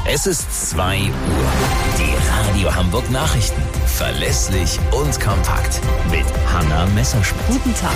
Es ist 2 Uhr. Die Radio Hamburg Nachrichten. Verlässlich und kompakt. Mit Hanna Messerschmidt. Guten Tag.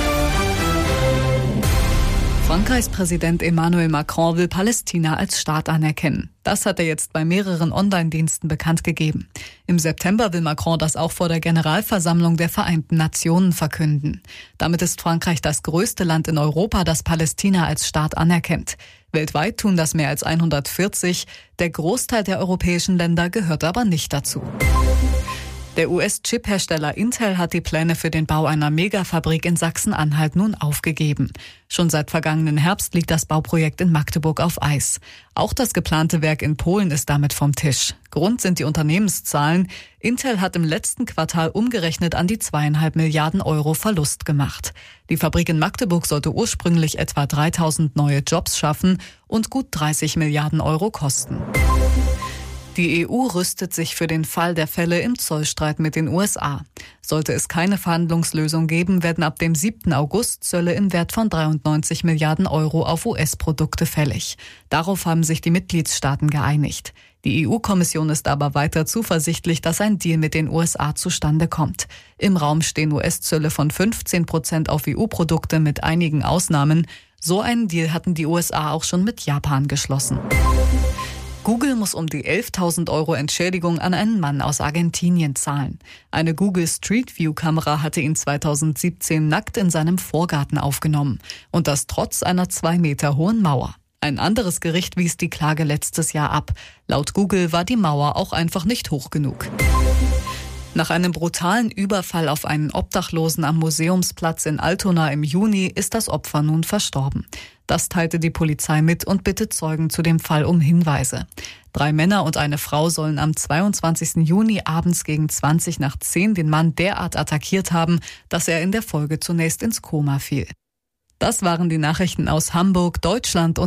Frankreichs Präsident Emmanuel Macron will Palästina als Staat anerkennen. Das hat er jetzt bei mehreren Online-Diensten bekannt gegeben. Im September will Macron das auch vor der Generalversammlung der Vereinten Nationen verkünden. Damit ist Frankreich das größte Land in Europa, das Palästina als Staat anerkennt. Weltweit tun das mehr als 140. Der Großteil der europäischen Länder gehört aber nicht dazu. Der US-Chip-Hersteller Intel hat die Pläne für den Bau einer Megafabrik in Sachsen-Anhalt nun aufgegeben. Schon seit vergangenen Herbst liegt das Bauprojekt in Magdeburg auf Eis. Auch das geplante Werk in Polen ist damit vom Tisch. Grund sind die Unternehmenszahlen. Intel hat im letzten Quartal umgerechnet an die 2,5 Milliarden Euro Verlust gemacht. Die Fabrik in Magdeburg sollte ursprünglich etwa 3000 neue Jobs schaffen und gut 30 Milliarden Euro kosten. Die EU rüstet sich für den Fall der Fälle im Zollstreit mit den USA. Sollte es keine Verhandlungslösung geben, werden ab dem 7. August Zölle im Wert von 93 Milliarden Euro auf US-Produkte fällig. Darauf haben sich die Mitgliedstaaten geeinigt. Die EU-Kommission ist aber weiter zuversichtlich, dass ein Deal mit den USA zustande kommt. Im Raum stehen US-Zölle von 15% auf EU-Produkte mit einigen Ausnahmen. So einen Deal hatten die USA auch schon mit Japan geschlossen. Google muss um die 11.000 Euro Entschädigung an einen Mann aus Argentinien zahlen. Eine Google Street View Kamera hatte ihn 2017 nackt in seinem Vorgarten aufgenommen. Und das trotz einer 2 Meter hohen Mauer. Ein anderes Gericht wies die Klage letztes Jahr ab. Laut Google war die Mauer auch einfach nicht hoch genug. Nach einem brutalen Überfall auf einen Obdachlosen am Museumsplatz in Altona im Juni ist das Opfer nun verstorben. Das teilte die Polizei mit und bittet Zeugen zu dem Fall um Hinweise. 3 Männer und eine Frau sollen am 22. Juni abends gegen 20 nach 10 den Mann derart attackiert haben, dass er in der Folge zunächst ins Koma fiel. Das waren die Nachrichten aus Hamburg, Deutschland und